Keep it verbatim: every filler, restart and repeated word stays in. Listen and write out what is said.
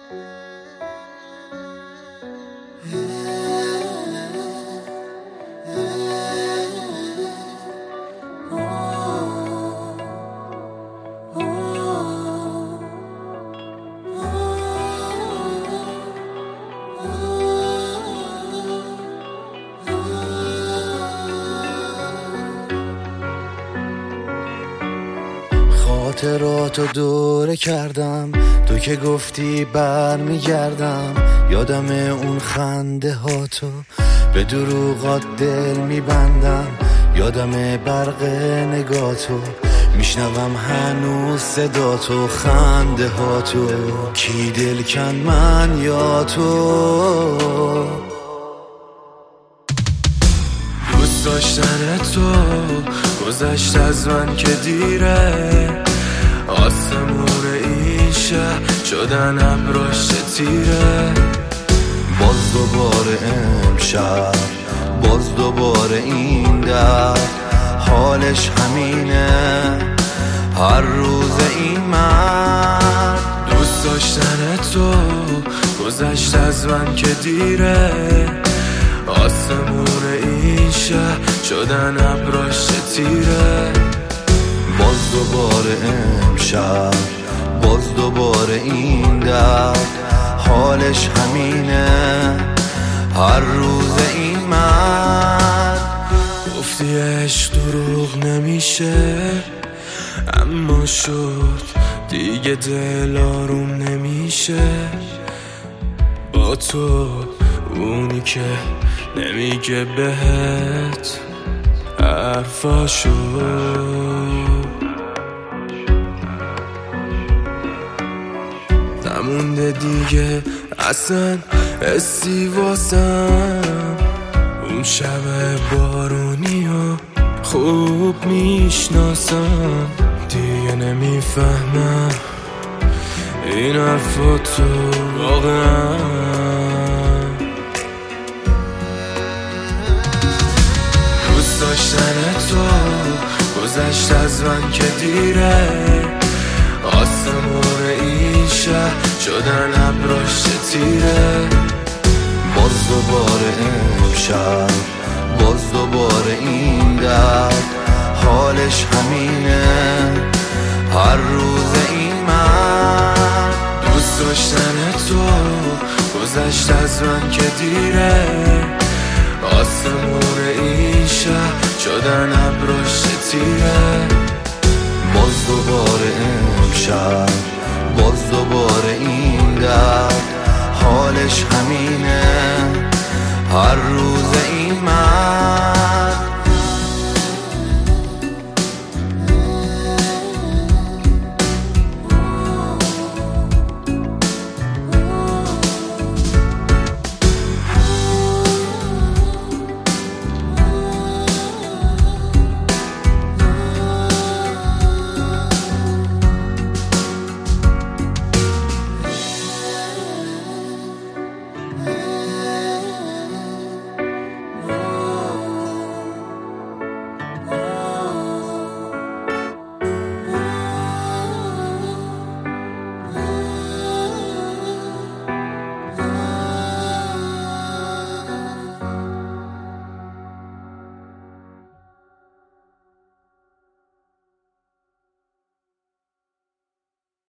خاطراتو دوره کردم، تو که گفتی برمیگردم. یادم اون خنده هاتو به دروغات دل میبندم. یادم برق نگاتو میشنوم هنوز صداتو، خنده هاتو. کی دل کن من یا تو؟ دوست داشتن تو گذشت از من که دیره. آسمون این شهر شدن ابراش تیره. باز دوباره امشب، باز دوباره این درد. حالش همینه هر روز این مرد. دوست داشتن تو گذشت از من که دیره. آسمون این شهر شدن ابراش تیره. باز دوباره امشب، باز دوباره این درد. حالش همینه هر روز این مرد. گفتی عشق دروغ نمیشه، اما شد دیگه دل آروم نمیشه. با تو اونی که نمیگه بهت حرفاشو. نمونده دیگه اصلا حسی واسم. اون شب بارونی ها خوب میشناسم. دیگه نمیفهمم این حرفاتو واقعا. دوست داشتن تو گذشت از من که دیره. آسمون این شهر شدن ابراش تیره. باز دوباره امشب، باز دوباره این درد. حالش همینه هر روز این مرد. دوست داشتن تو گذشت از من که دیره. آسمون این شهر شدن ابراش تیره. باز دوباره